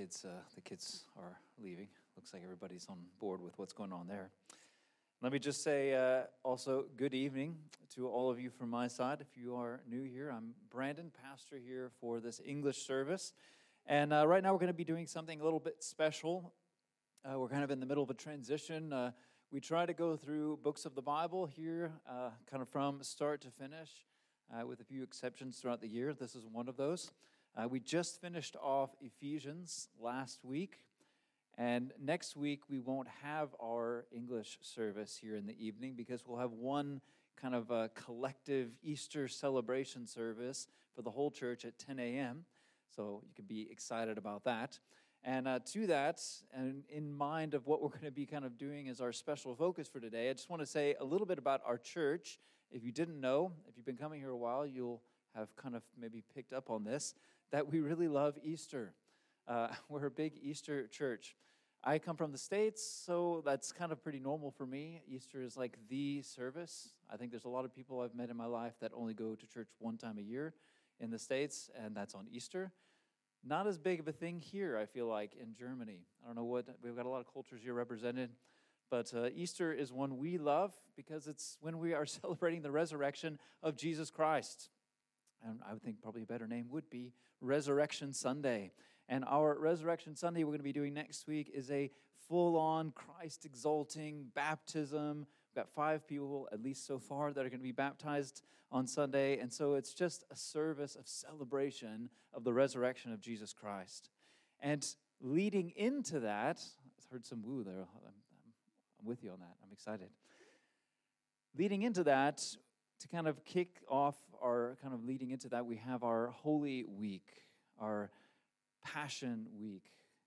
the kids are leaving. Looks like everybody's on board with what's going on there. Let me just say also good evening to all of you from my side. If you are new here, I'm Brandon, pastor here for this English service. And right now we're going to be doing something a little bit special. We're kind of in the middle of a transition. We try to go through books of the Bible here, kind of from start to finish, with a few exceptions throughout the year. This is one of those. We just finished off Ephesians last week, and next week we won't have our English service here in the evening because we'll have one kind of a collective Easter celebration service for the whole church at 10 a.m., so you can be excited about that. And to that, and in mind of what we're going to be kind of doing as our special focus for today, I just want to say a little bit about our church. If you didn't know, if you've been coming here a while, you'll have kind of maybe picked up on this, that we really love Easter. We're a big Easter church. I come from the States, so that's kind of pretty normal for me. Easter is like the service. I think there's a lot of people I've met in my life that only go to church one time a year in the States, and that's on Easter. Not as big of a thing here, I feel like, in Germany. I don't know we've got a lot of cultures here represented, but Easter is one we love because it's when we are celebrating the resurrection of Jesus Christ. And I would think probably a better name would be Resurrection Sunday. And our Resurrection Sunday we're going to be doing next week is a full-on Christ-exalting baptism. We've got 5 people, at least so far, that are going to be baptized on Sunday. And so it's just a service of celebration of the resurrection of Jesus Christ. And leading into that, I heard some woo there. I'm with you on that. I'm excited. Leading into that, to kind of kick off our kind of leading into that, we have our Holy Week, our Passion Week.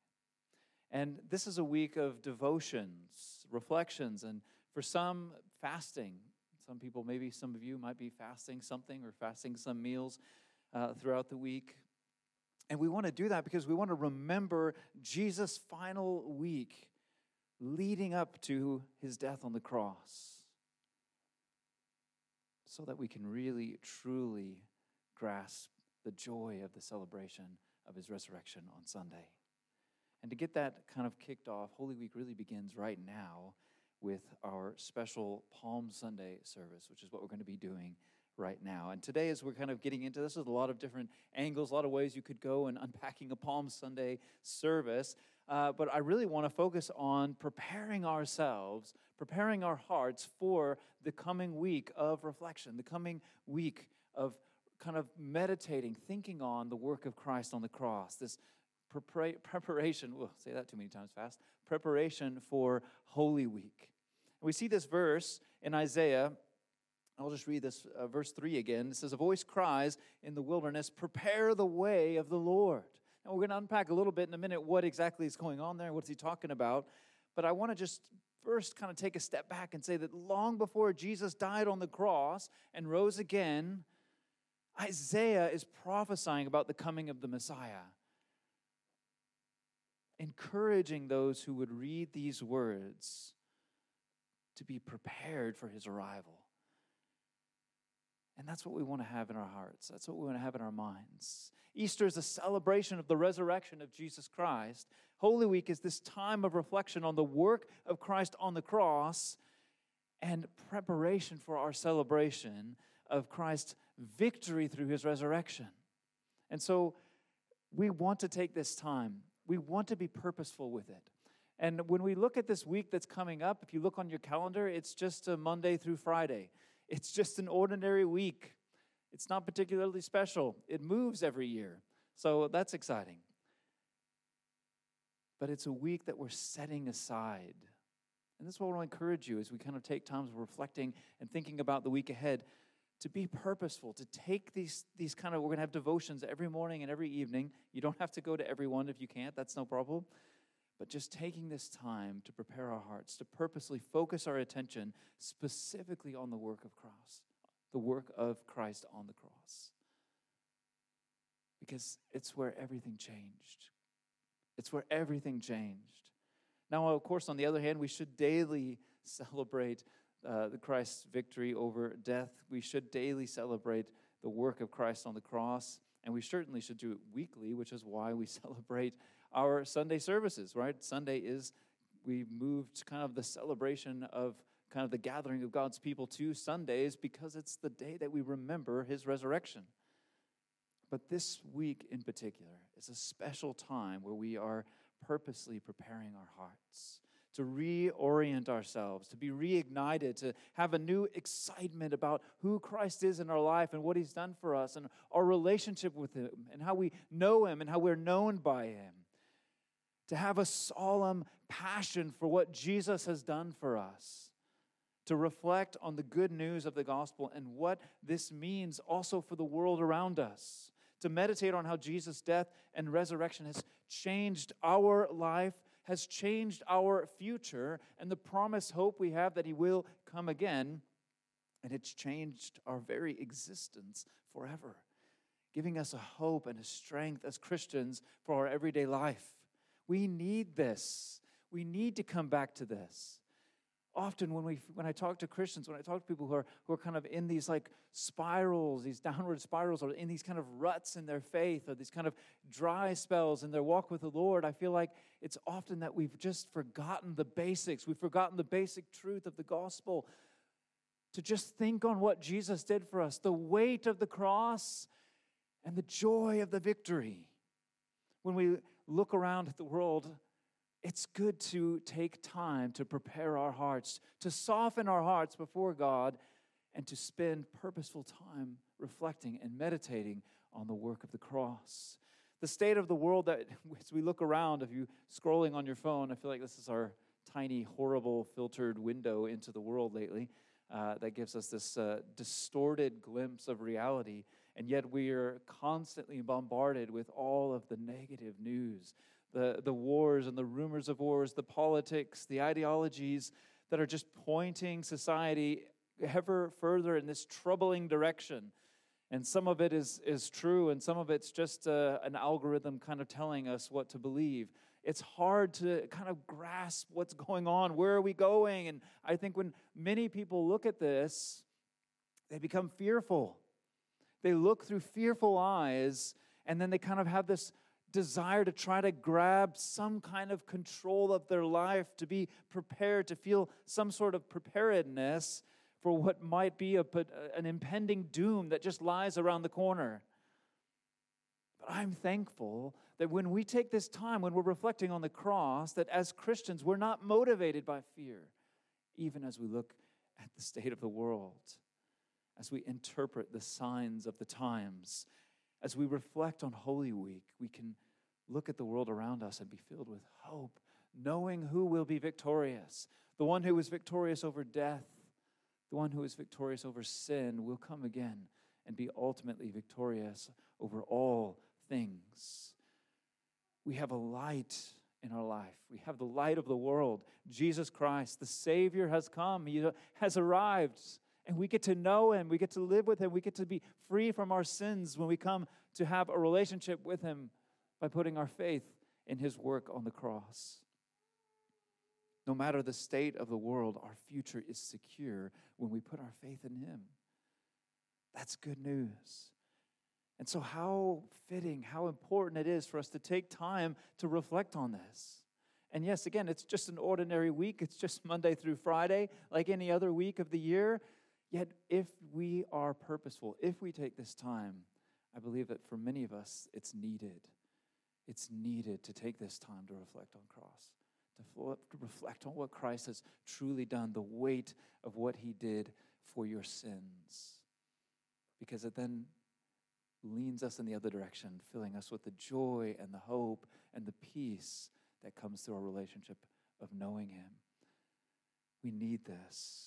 And this is a week of devotions, reflections, and for some, fasting. Some people, maybe some of you might be fasting something or fasting some meals throughout the week. And we want to do that because we want to remember Jesus' final week leading up to his death on the cross, so that we can really, truly grasp the joy of the celebration of his resurrection on Sunday. And to get that kind of kicked off, Holy Week really begins right now with our special Palm Sunday service, which is what we're going to be doing right now. And today, as we're kind of getting into this, there's a lot of different angles, a lot of ways you could go in unpacking a Palm Sunday service. But I really want to focus on preparing ourselves, preparing our hearts for the coming week of reflection, the coming week of kind of meditating, thinking on the work of Christ on the cross, this preparation, we'll say that too many times fast, preparation for Holy Week. And we see this verse in Isaiah. I'll just read this, verse 3 again. It says, "A voice cries in the wilderness, prepare the way of the Lord." And we're going to unpack a little bit in a minute what exactly is going on there, what's he talking about. But I want to just first kind of take a step back and say that long before Jesus died on the cross and rose again, Isaiah is prophesying about the coming of the Messiah, encouraging those who would read these words to be prepared for his arrival. And that's what we want to have in our hearts. That's what we want to have in our minds. Easter is a celebration of the resurrection of Jesus Christ. Holy Week is this time of reflection on the work of Christ on the cross and preparation for our celebration of Christ's victory through his resurrection. And so we want to take this time. We want to be purposeful with it. And when we look at this week that's coming up, if you look on your calendar, it's just a Monday through Friday. It's just an ordinary week. It's not particularly special. It moves every year. So that's exciting. But it's a week that we're setting aside. And this is what I want to encourage you as we kind of take times of reflecting and thinking about the week ahead, to be purposeful, to take these kind of, we're going to have devotions every morning and every evening. You don't have to go to every one if you can't. That's no problem. But just taking this time to prepare our hearts, to purposely focus our attention specifically on the work of Christ on the cross. Because it's where everything changed. It's where everything changed. Now, of course, on the other hand, we should daily celebrate the Christ's victory over death. We should daily celebrate the work of Christ on the cross. And we certainly should do it weekly, which is why we celebrate our Sunday services, right? Sunday is, we moved kind of the celebration of kind of the gathering of God's people to Sundays because it's the day that we remember his resurrection. But this week in particular is a special time where we are purposely preparing our hearts to reorient ourselves, to be reignited, to have a new excitement about who Christ is in our life and what he's done for us and our relationship with him and how we know him and how we're known by him. To have a solemn passion for what Jesus has done for us. To reflect on the good news of the gospel and what this means also for the world around us. To meditate on how Jesus' death and resurrection has changed our life, has changed our future, and the promised hope we have that he will come again, and it's changed our very existence forever, giving us a hope and a strength as Christians for our everyday life. We need this. We need to come back to this. Often when I talk to Christians, when I talk to people who are kind of in these like spirals, these downward spirals, or in these kind of ruts in their faith, or these kind of dry spells in their walk with the Lord, I feel like it's often that we've just forgotten the basics. We've forgotten the basic truth of the gospel. To just think on what Jesus did for us, the weight of the cross and the joy of the victory. When we look around at the world, it's good to take time to prepare our hearts, to soften our hearts before God, and to spend purposeful time reflecting and meditating on the work of the cross. The state of the world that, as we look around, if you're scrolling on your phone, I feel like this is our tiny, horrible, filtered window into the world lately that gives us this distorted glimpse of reality, and yet we are constantly bombarded with all of the negative news. The wars and the rumors of wars, the politics, the ideologies that are just pointing society ever further in this troubling direction. And some of it is true, and some of it's just an algorithm kind of telling us what to believe. It's hard to kind of grasp what's going on. Where are we going? And I think when many people look at this, they become fearful. They look through fearful eyes, and then they kind of have this desire to try to grab some kind of control of their life, to be prepared, to feel some sort of preparedness for what might be an impending doom that just lies around the corner. But I'm thankful that when we take this time, when we're reflecting on the cross, that as Christians, we're not motivated by fear, even as we look at the state of the world, as we interpret the signs of the times. As we reflect on Holy Week, we can look at the world around us and be filled with hope, knowing who will be victorious. The one who was victorious over death, the one who is victorious over sin will come again and be ultimately victorious over all things. We have a light in our life. We have the light of the world. Jesus Christ, the Savior, has come. He has arrived. And we get to know him, we get to live with him, we get to be free from our sins when we come to have a relationship with him by putting our faith in his work on the cross. No matter the state of the world, our future is secure when we put our faith in him. That's good news. And so how fitting, how important it is for us to take time to reflect on this. And yes, again, it's just an ordinary week. It's just Monday through Friday, like any other week of the year. Yet, if we are purposeful, if we take this time, I believe that for many of us, it's needed. It's needed to take this time to reflect on cross, to reflect on what Christ has truly done, the weight of what he did for your sins. Because it then leans us in the other direction, filling us with the joy and the hope and the peace that comes through our relationship of knowing him. We need this.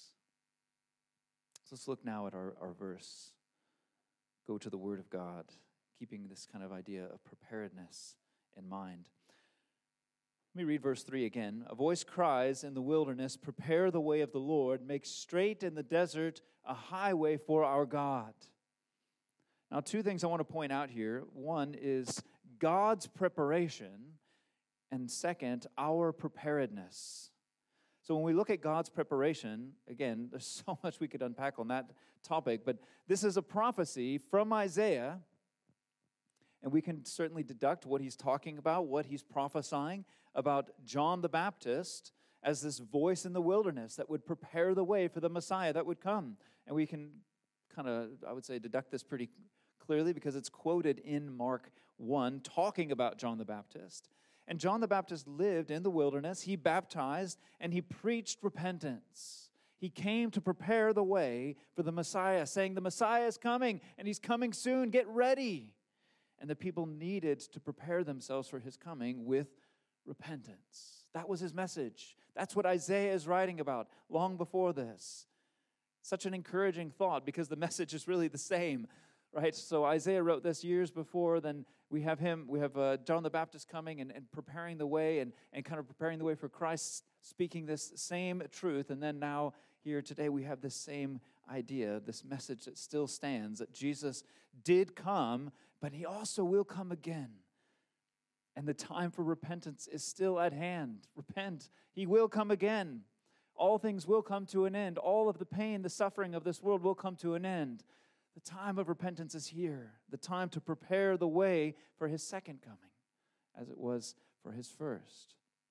So let's look now at our verse. Go to the Word of God, keeping this kind of idea of preparedness in mind. Let me read verse 3 again. A voice cries in the wilderness, "Prepare the way of the Lord, make straight in the desert a highway for our God." Now, two things I want to point out here. One is God's preparation, and second, our preparedness. So when we look at God's preparation, again, there's so much we could unpack on that topic, but this is a prophecy from Isaiah And we can certainly deduct what he's talking about, what he's prophesying about John the Baptist as this voice in the wilderness that would prepare the way for the Messiah that would come. And we can kind of, I would say, deduct this pretty clearly because it's quoted in Mark 1 talking about John the Baptist. And John the Baptist lived in the wilderness. He baptized and he preached repentance. He came to prepare the way for the Messiah, saying, the Messiah is coming and he's coming soon. Get ready. And the people needed to prepare themselves for his coming with repentance. That was his message. That's what Isaiah is writing about long before this. Such an encouraging thought because the message is really the same, right? So Isaiah wrote this years before. Then we have John the Baptist coming and preparing the way and kind of preparing the way for Christ, speaking this same truth. And then now here today we have this same idea, this message that still stands, that Jesus did come, but he also will come again. And the time for repentance is still at hand. Repent. He will come again. All things will come to an end. All of the pain, the suffering of this world will come to an end. The time of repentance is here. The time to prepare the way for his second coming, as it was for his first.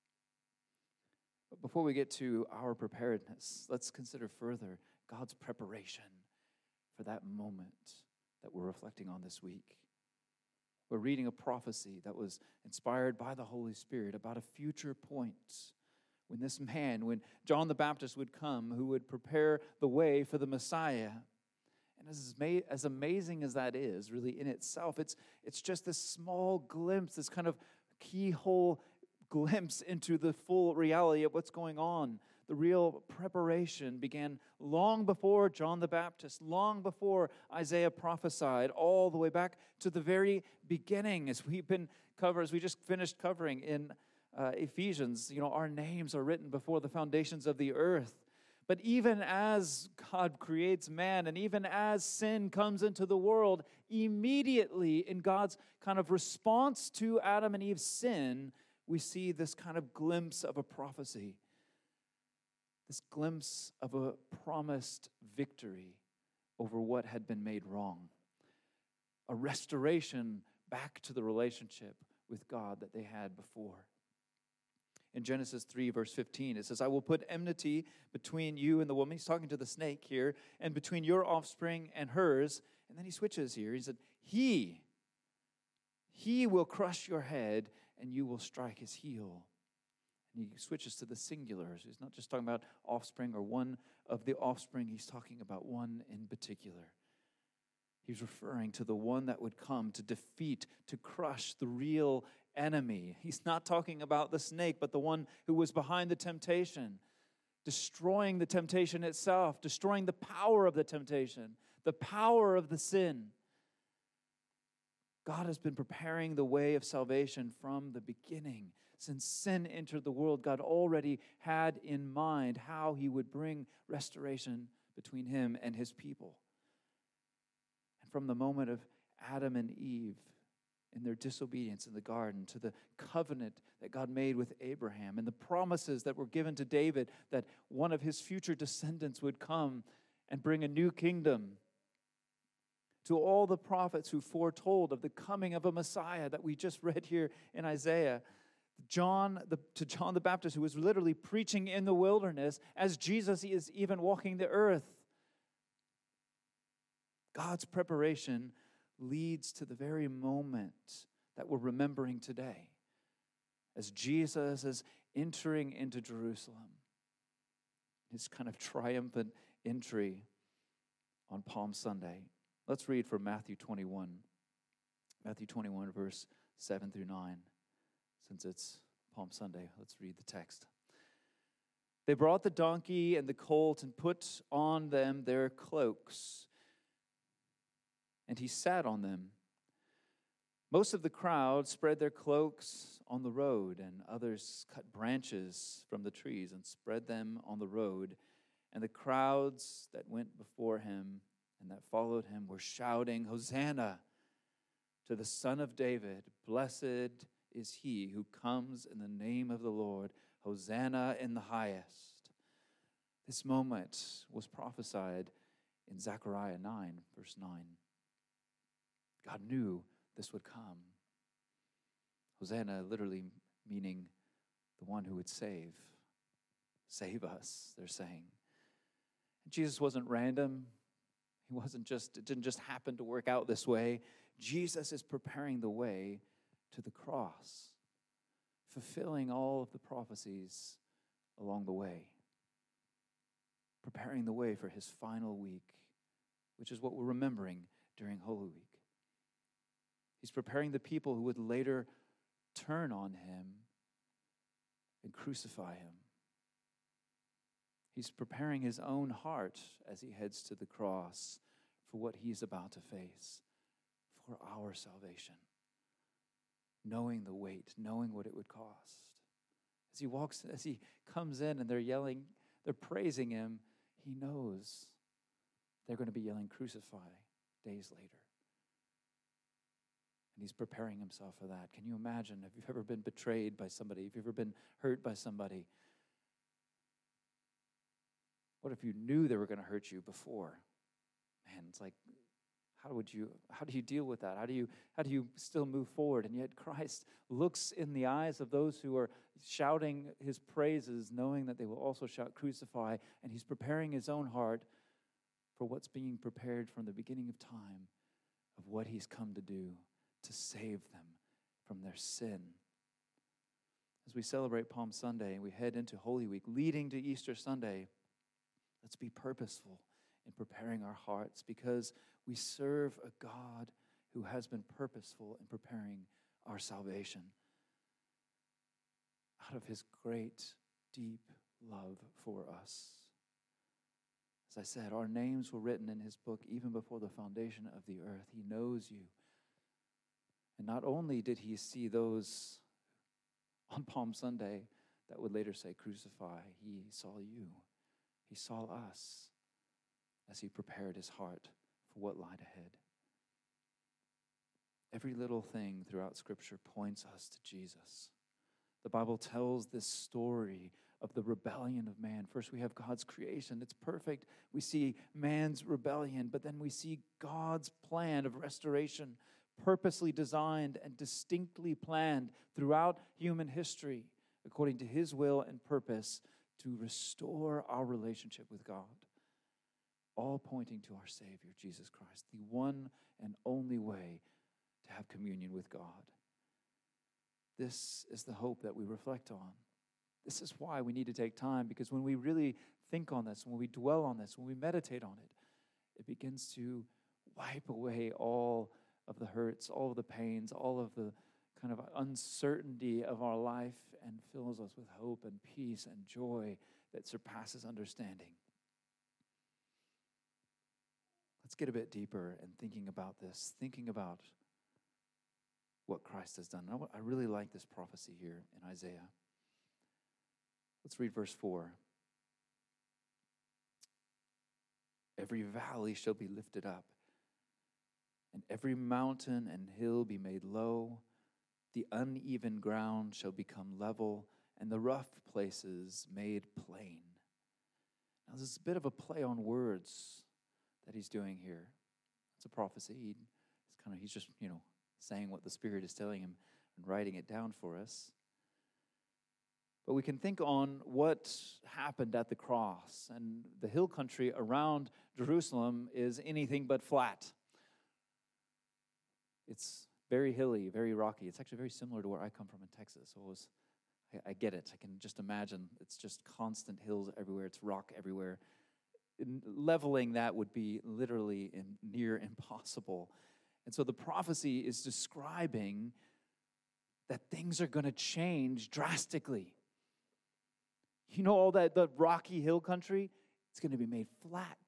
But before we get to our preparedness, let's consider further God's preparation for that moment that we're reflecting on this week. We're reading a prophecy that was inspired by the Holy Spirit about a future point when this man, when John the Baptist would come, who would prepare the way for the Messiah. And as amazing as that is, really in itself, it's just this small glimpse, this kind of keyhole glimpse into the full reality of what's going on. The real preparation began long before John the Baptist, long before Isaiah prophesied, all the way back to the very beginning, as we just finished covering in Ephesians. Our names are written before the foundations of the earth. But even as God creates man, and even as sin comes into the world, immediately in God's kind of response to Adam and Eve's sin, we see this kind of glimpse of a prophecy. This glimpse of a promised victory over what had been made wrong. A restoration back to the relationship with God that they had before. In Genesis 3, verse 15, it says, I will put enmity between you and the woman. He's talking to the snake here. And between your offspring and hers. And then he switches here. He said, He will crush your head and you will strike his heel. And he switches to the singular. So he's not just talking about offspring or one of the offspring. He's talking about one in particular. He's referring to the one that would come to defeat, to crush the real enemy. He's not talking about the snake, but the one who was behind the temptation, destroying the temptation itself, destroying the power of the temptation, the power of the sin. God has been preparing the way of salvation from the beginning. Since sin entered the world, God already had in mind how he would bring restoration between him and his people. And from the moment of Adam and Eve in their disobedience in the garden to the covenant that God made with Abraham and the promises that were given to David that one of his future descendants would come and bring a new kingdom, to all the prophets who foretold of the coming of a Messiah that we just read here in Isaiah, to John the Baptist, who was literally preaching in the wilderness as Jesus is even walking the earth. God's preparation leads to the very moment that we're remembering today, as Jesus is entering into Jerusalem, his kind of triumphant entry on Palm Sunday. Let's read from Matthew 21. Matthew 21, verse 7 through 9. Since it's Palm Sunday, let's read the text. They brought the donkey and the colt and put on them their cloaks, and he sat on them. Most of the crowd spread their cloaks on the road, and others cut branches from the trees and spread them on the road. And the crowds that went before him and that followed him were shouting, Hosanna to the Son of David. Blessed is he who comes in the name of the Lord. Hosanna in the highest. This moment was prophesied in Zechariah 9, verse 9. God knew this would come. Hosanna literally meaning the one who would save. Save us, they're saying. Jesus wasn't random. It didn't just happen to work out this way. Jesus is preparing the way to the cross, fulfilling all of the prophecies along the way, preparing the way for his final week, which is what we're remembering during Holy Week. He's preparing the people who would later turn on him and crucify him. He's preparing his own heart as he heads to the cross for what he's about to face, for our salvation, knowing the weight, knowing what it would cost. As he comes in and they're yelling, they're praising him, he knows they're going to be yelling, crucify, days later. And he's preparing himself for that. Can you imagine? Have you ever been betrayed by somebody? Have you ever been hurt by somebody? What if you knew they were going to hurt you before? Man, it's like, how do you deal with that? How do you still move forward? And yet Christ looks in the eyes of those who are shouting his praises, knowing that they will also shout crucify, and he's preparing his own heart for what's being prepared from the beginning of time, of what he's come to do to save them from their sin. As we celebrate Palm Sunday and we head into Holy Week, leading to Easter Sunday, let's be purposeful in preparing our hearts, because we serve a God who has been purposeful in preparing our salvation out of his great, deep love for us. As I said, our names were written in his book even before the foundation of the earth. He knows you. And not only did he see those on Palm Sunday that would later say crucify, he saw you. He saw us as he prepared his heart for what lied ahead. Every little thing throughout Scripture points us to Jesus. The Bible tells this story of the rebellion of man. First, we have God's creation. It's perfect. We see man's rebellion, but then we see God's plan of restoration, purposely designed and distinctly planned throughout human history, according to his will and purpose, to restore our relationship with God, all pointing to our Savior, Jesus Christ, the one and only way to have communion with God. This is the hope that we reflect on. This is why we need to take time, because when we really think on this, when we dwell on this, when we meditate on it, it begins to wipe away all of the hurts, all of the pains, all of the kind of uncertainty of our life, and fills us with hope and peace and joy that surpasses understanding. Let's get a bit deeper in thinking about this, thinking about what Christ has done. I really like this prophecy here in Isaiah. Let's read verse 4. Every valley shall be lifted up, and every mountain and hill be made low. The uneven ground shall become level, and the rough places made plain. Now, this is a bit of a play on words that he's doing here. It's a prophecy. He's just, saying what the Spirit is telling him and writing it down for us. But we can think on what happened at the cross. And the hill country around Jerusalem is anything but flat. It's very hilly, very rocky. It's actually very similar to where I come from in Texas. So I get it. I can just imagine it's just constant hills everywhere. It's rock everywhere. Leveling that would be literally near impossible. And so the prophecy is describing that things are going to change drastically. All that the rocky hill country, it's going to be made flat.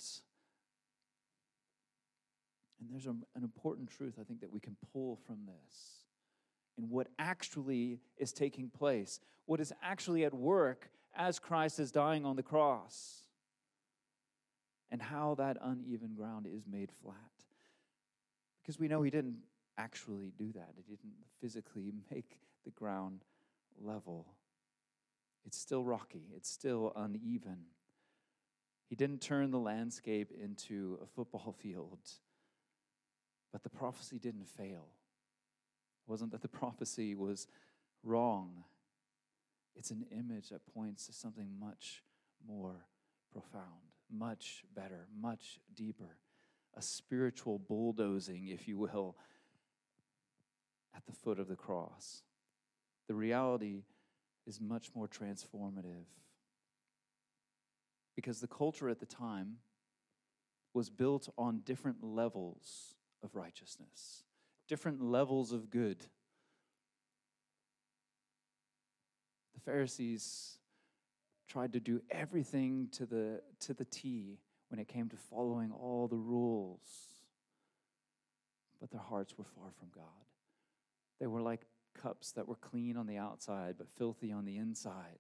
And there's an important truth, I think, that we can pull from this in what actually is taking place, what is actually at work as Christ is dying on the cross, and how that uneven ground is made flat. Because we know he didn't actually do that. He didn't physically make the ground level. It's still rocky. It's still uneven. He didn't turn the landscape into a football field. But the prophecy didn't fail. It wasn't that the prophecy was wrong. It's an image that points to something much more profound, much better, much deeper. A spiritual bulldozing, if you will, at the foot of the cross. The reality is much more transformative. Because the culture at the time was built on different levels of righteousness, different levels of good. The Pharisees tried to do everything to the T when it came to following all the rules. But their hearts were far from God. They were like cups that were clean on the outside but filthy on the inside.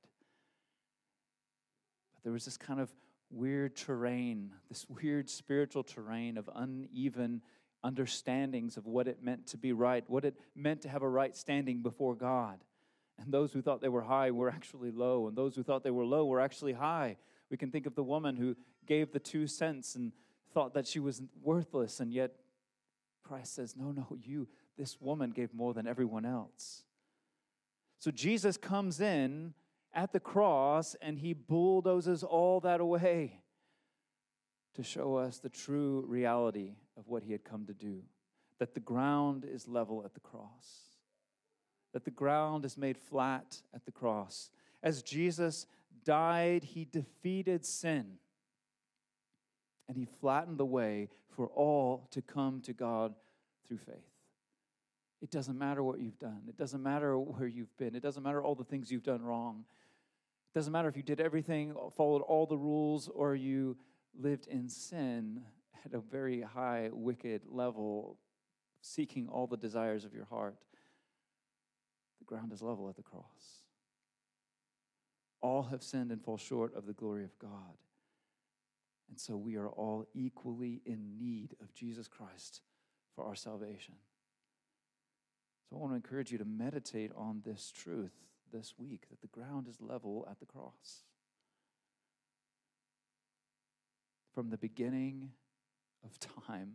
But there was this kind of weird terrain, this weird spiritual terrain of uneven understandings of what it meant to be right, what it meant to have a right standing before God. And those who thought they were high were actually low, and those who thought they were low were actually high. We can think of the woman who gave the 2 cents and thought that she was worthless, and yet Christ says, no, this woman gave more than everyone else. So Jesus comes in at the cross, and he bulldozes all that away to show us the true reality of what he had come to do, that the ground is level at the cross, that the ground is made flat at the cross. As Jesus died, he defeated sin, and he flattened the way for all to come to God through faith. It doesn't matter what you've done. It doesn't matter where you've been. It doesn't matter all the things you've done wrong. It doesn't matter if you did everything, followed all the rules, or you lived in sin at a very high, wicked level, seeking all the desires of your heart. The ground is level at the cross. All have sinned and fall short of the glory of God. And so we are all equally in need of Jesus Christ for our salvation. So I want to encourage you to meditate on this truth this week, that the ground is level at the cross. From the beginning of time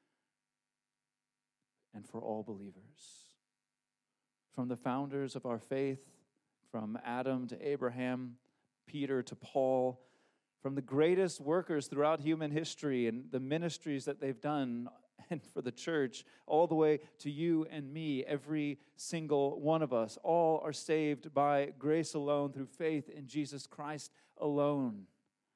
and for all believers. From the founders of our faith, from Adam to Abraham, Peter to Paul, from the greatest workers throughout human history and the ministries that they've done, and for the church, all the way to you and me, every single one of us, all are saved by grace alone, through faith in Jesus Christ alone.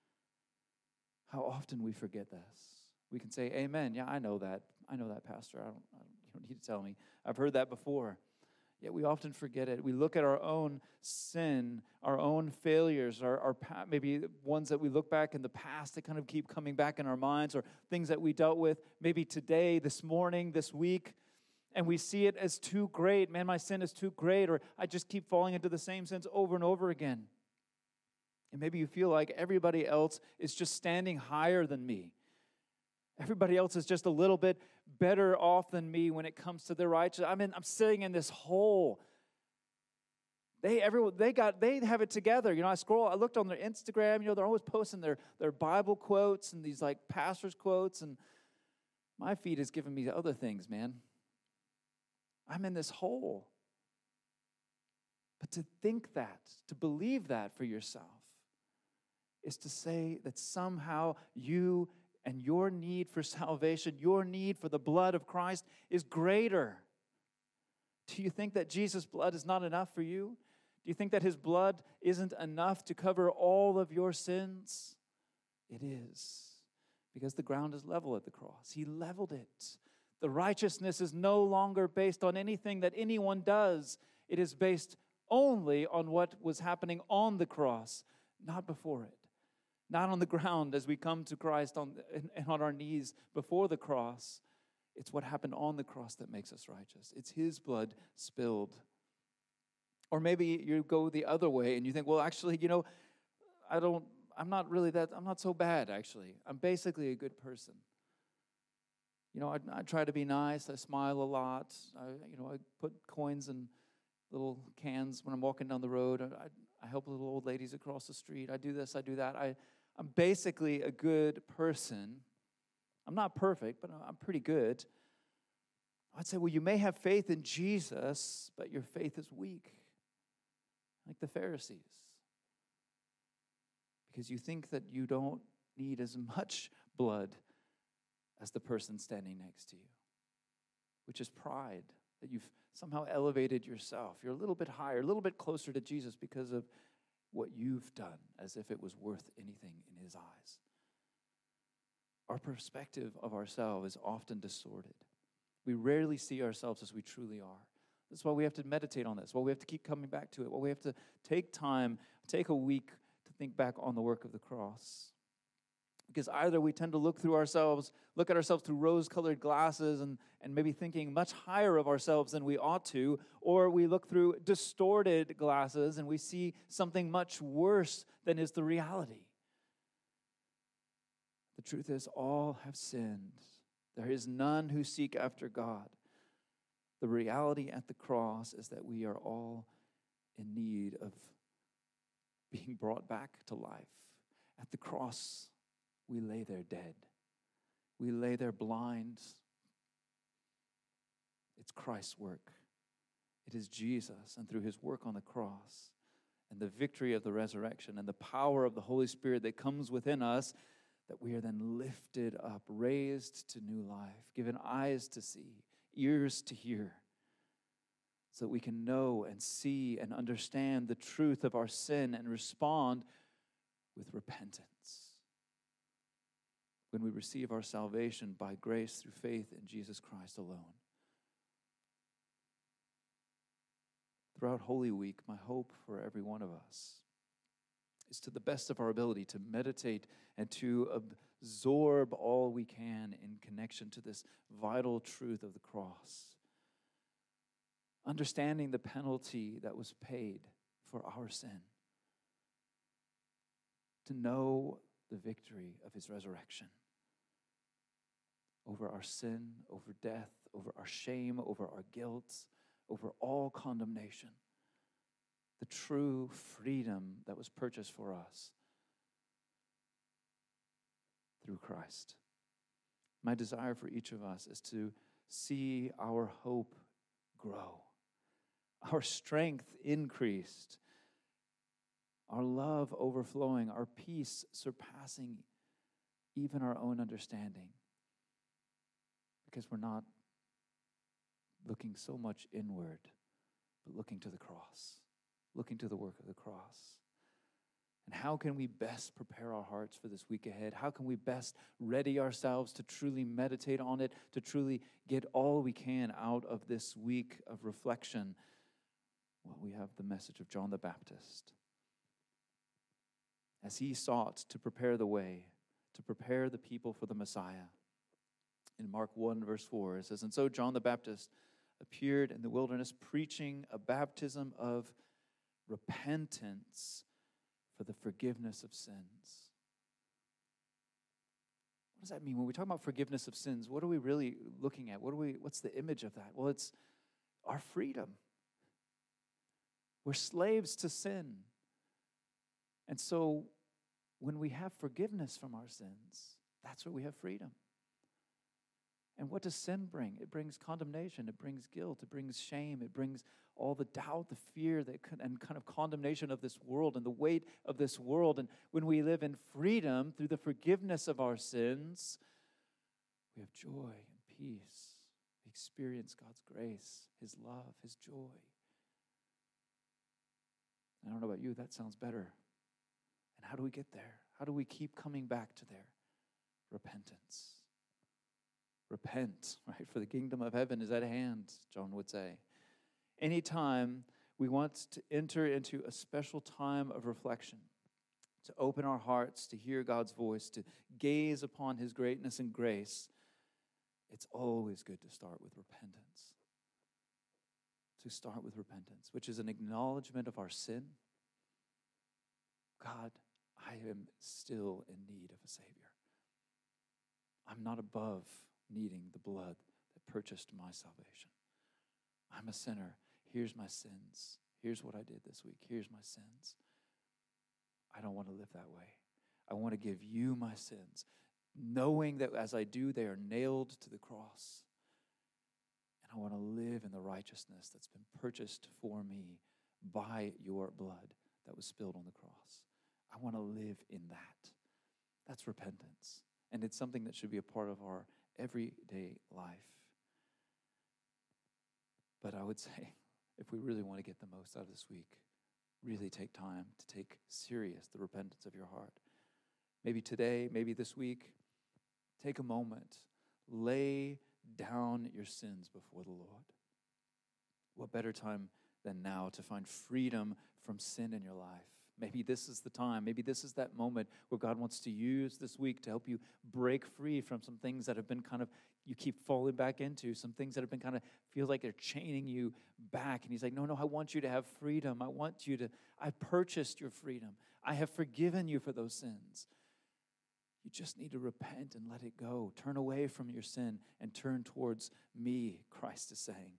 How often we forget this. We can say, amen, yeah, I know that, Pastor. You don't need to tell me. I've heard that before. Yet we often forget it. We look at our own sin, our own failures, our maybe ones that we look back in the past that kind of keep coming back in our minds, or things that we dealt with maybe today, this morning, this week, and we see it as too great. Man, my sin is too great, or I just keep falling into the same sins over and over again. And maybe you feel like everybody else is just standing higher than me. Everybody else is just a little bit better off than me when it comes to their righteousness. I'm sitting in this hole. They have it together. I looked on their Instagram, they're always posting their Bible quotes and these like pastors' quotes, and my feed is giving me other things, man. I'm in this hole. But to think that, to believe that for yourself, is to say that somehow you and your need for salvation, your need for the blood of Christ is greater. Do you think that Jesus' blood is not enough for you? Do you think that his blood isn't enough to cover all of your sins? It is, because the ground is level at the cross. He leveled it. The righteousness is no longer based on anything that anyone does. It is based only on what was happening on the cross, not before it. Not on the ground as we come to Christ and on our knees before the cross. It's what happened on the cross that makes us righteous. It's his blood spilled. Or maybe you go the other way and you think, well, actually, I'm not so bad, actually. I'm basically a good person. I try to be nice. I smile a lot. I put coins in little cans when I'm walking down the road. I help little old ladies across the street. I do this, I do that. I'm basically a good person. I'm not perfect, but I'm pretty good. I'd say, well, you may have faith in Jesus, but your faith is weak, like the Pharisees, because you think that you don't need as much blood as the person standing next to you, which is pride, that you've somehow elevated yourself. You're a little bit higher, a little bit closer to Jesus because of what you've done, as if it was worth anything in his eyes. Our perspective of ourselves is often distorted. We rarely see ourselves as we truly are. That's why we have to meditate on this, why we have to keep coming back to it, why we have to take time, take a week to think back on the work of the cross. Because either we tend to look at ourselves through rose-colored glasses and maybe thinking much higher of ourselves than we ought to, or we look through distorted glasses and we see something much worse than is the reality. The truth is, all have sinned. There is none who seek after God. The reality at the cross is that we are all in need of being brought back to life. At the cross, we lay there dead. We lay there blind. It's Christ's work. It is Jesus, and through his work on the cross and the victory of the resurrection and the power of the Holy Spirit that comes within us, that we are then lifted up, raised to new life, given eyes to see, ears to hear, so that we can know and see and understand the truth of our sin and respond with repentance. When we receive our salvation by grace through faith in Jesus Christ alone. Throughout Holy Week, my hope for every one of us is, to the best of our ability, to meditate and to absorb all we can in connection to this vital truth of the cross. Understanding the penalty that was paid for our sin. To know the victory of his resurrection over our sin, over death, over our shame, over our guilt, over all condemnation. The true freedom that was purchased for us through Christ. My desire for each of us is to see our hope grow, our strength increased, our love overflowing, our peace surpassing even our own understanding, because we're not looking so much inward, but looking to the cross, looking to the work of the cross. And how can we best prepare our hearts for this week ahead? How can we best ready ourselves to truly meditate on it, to truly get all we can out of this week of reflection? Well, we have the message of John the Baptist. As he sought to prepare the way, to prepare the people for the Messiah. In Mark 1, verse 4, it says, "And so John the Baptist appeared in the wilderness, preaching a baptism of repentance for the forgiveness of sins." What does that mean? When we talk about forgiveness of sins, what are we really looking at? What's the image of that? Well, it's our freedom. We're slaves to sin. And so when we have forgiveness from our sins, that's where we have freedom. And what does sin bring? It brings condemnation. It brings guilt. It brings shame. It brings all the doubt, the fear, and kind of condemnation of this world and the weight of this world. And when we live in freedom through the forgiveness of our sins, we have joy and peace. We experience God's grace, his love, his joy. I don't know about you, that sounds better. And how do we get there? How do we keep coming back to there? Repentance. Repent, right? For the kingdom of heaven is at hand, John would say. Anytime we want to enter into a special time of reflection, to open our hearts, to hear God's voice, to gaze upon his greatness and grace, it's always good to start with repentance. To start with repentance, which is an acknowledgement of our sin. God, I am still in need of a Savior. I'm not above needing the blood that purchased my salvation. I'm a sinner. Here's my sins. Here's what I did this week. Here's my sins. I don't want to live that way. I want to give you my sins, knowing that as I do, they are nailed to the cross. And I want to live in the righteousness that's been purchased for me by your blood that was spilled on the cross. I want to live in that. That's repentance. And it's something that should be a part of our everyday life. But I would say, if we really want to get the most out of this week, really take time to take serious the repentance of your heart. Maybe today, maybe this week, take a moment, lay down your sins before the Lord. What better time than now to find freedom from sin in your life? Maybe this is the time. Maybe this is that moment where God wants to use this week to help you break free from some things that have been kind of, you keep falling back into, some things that have been kind of, feel like they're chaining you back. And he's like, no, I want you to have freedom. I purchased your freedom. I have forgiven you for those sins. You just need to repent and let it go. Turn away from your sin and turn towards me, Christ is saying.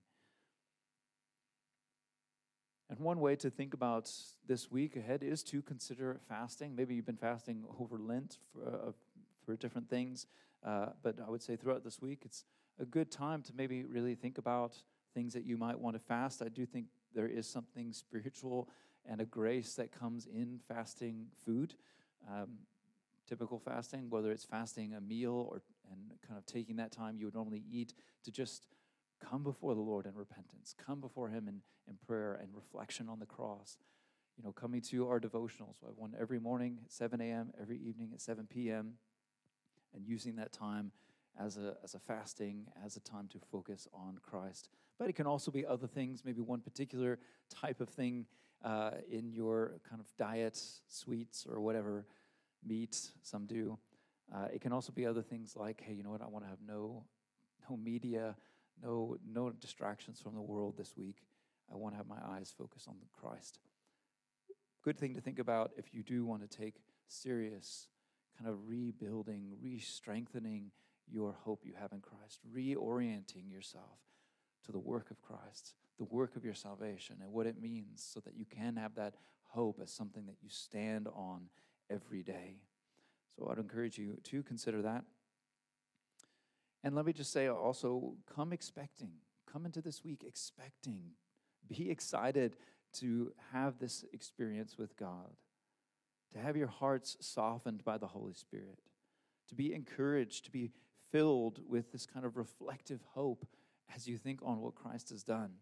And one way to think about this week ahead is to consider fasting. Maybe you've been fasting over Lent for different things, but I would say throughout this week, it's a good time to maybe really think about things that you might want to fast. I do think there is something spiritual and a grace that comes in fasting food, typical fasting, whether it's fasting a meal and kind of taking that time you would normally eat to just come before the Lord in repentance. Come before him in prayer and reflection on the cross. You know, coming to our devotionals. I have one every morning at 7 a.m., every evening at 7 p.m., and using that time as a fasting, as a time to focus on Christ. But it can also be other things, maybe one particular type of thing in your kind of diet, sweets or whatever, meat, some do. It can also be other things like, hey, you know what, I want to have no media, no distractions from the world this week. I want to have my eyes focused on Christ. Good thing to think about if you do want to take serious kind of rebuilding, re-strengthening your hope you have in Christ, reorienting yourself to the work of Christ, the work of your salvation, and what it means so that you can have that hope as something that you stand on every day. So I'd encourage you to consider that. And let me just say also, come expecting. Come into this week expecting. Be excited to have this experience with God, to have your hearts softened by the Holy Spirit, to be encouraged, to be filled with this kind of reflective hope as you think on what Christ has done.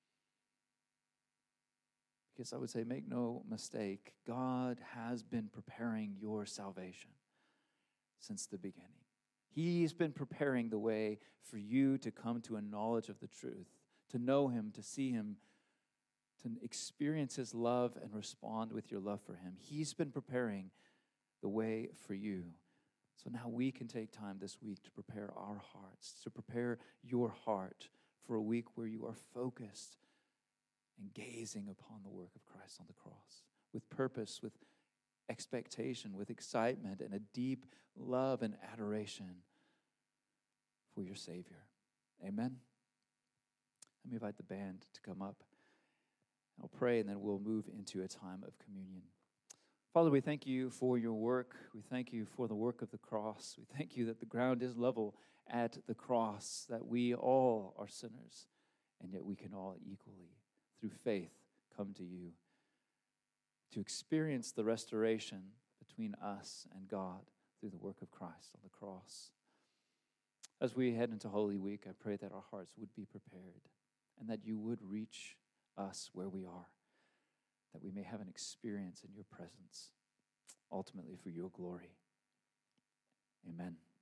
Because I would say, make no mistake, God has been preparing your salvation since the beginning. He's been preparing the way for you to come to a knowledge of the truth, to know him, to see him, to experience his love and respond with your love for him. He's been preparing the way for you. So now we can take time this week to prepare our hearts, to prepare your heart for a week where you are focused and gazing upon the work of Christ on the cross with purpose, with expectation, with excitement, and a deep love and adoration for your Savior. Amen. Let me invite the band to come up. I'll pray, and then we'll move into a time of communion. Father, we thank you for your work. We thank you for the work of the cross. We thank you that the ground is level at the cross, that we all are sinners, and yet we can all equally, through faith, come to you to experience the restoration between us and God through the work of Christ on the cross. As we head into Holy Week, I pray that our hearts would be prepared and that you would reach us where we are, that we may have an experience in your presence, ultimately for your glory. Amen.